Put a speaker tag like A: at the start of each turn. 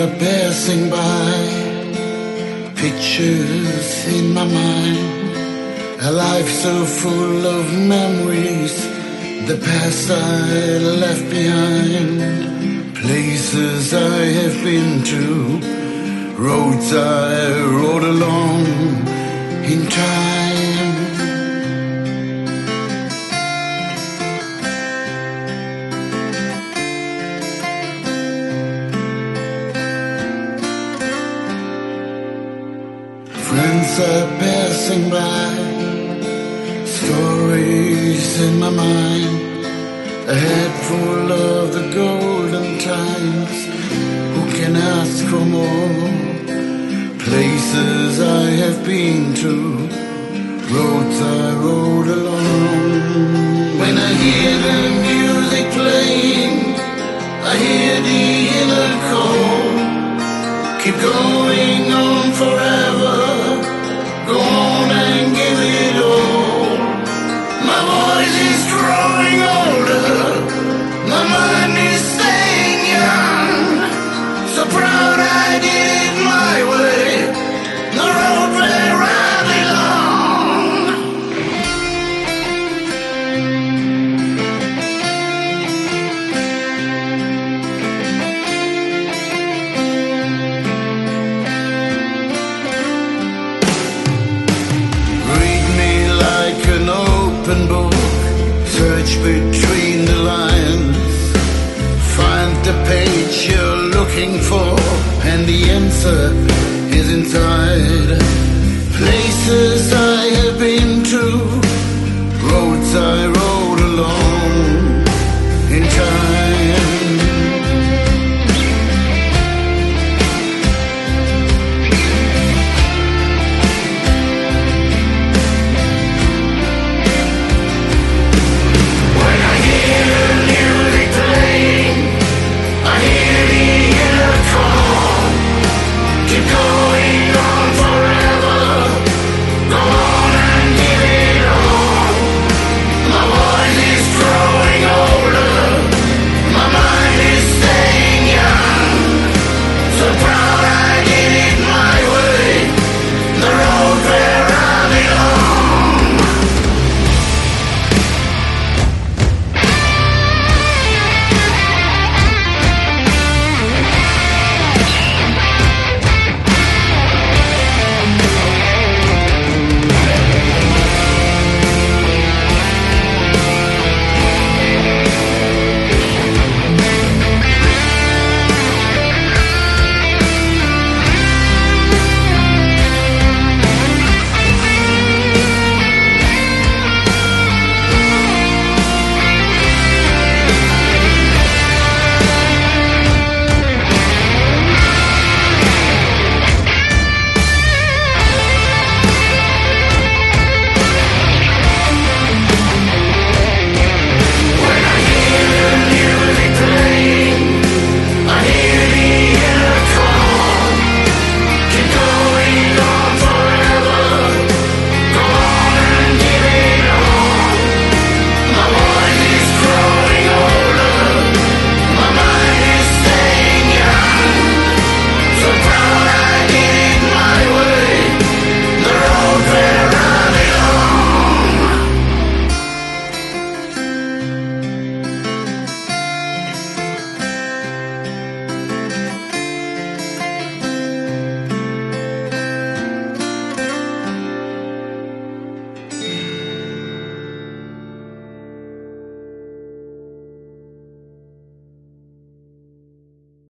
A: are passing by, pictures in my mind, a life so full of memories, the past I left behind, places I have been to, roads I rode along in time. Friends are passing by, stories in my mind, a head full of the golden times. Who can ask for more? Places I have been to, roads I rode along. When I hear the music playing, I hear the inner call. Keep going on forever, go on and give it all. My voice is growing older, my mind is staying young. So proud I did it my way, the road where I belong. Read me like an open book, search between the lines, find the page you're looking for, and the answer is inside. Places I have been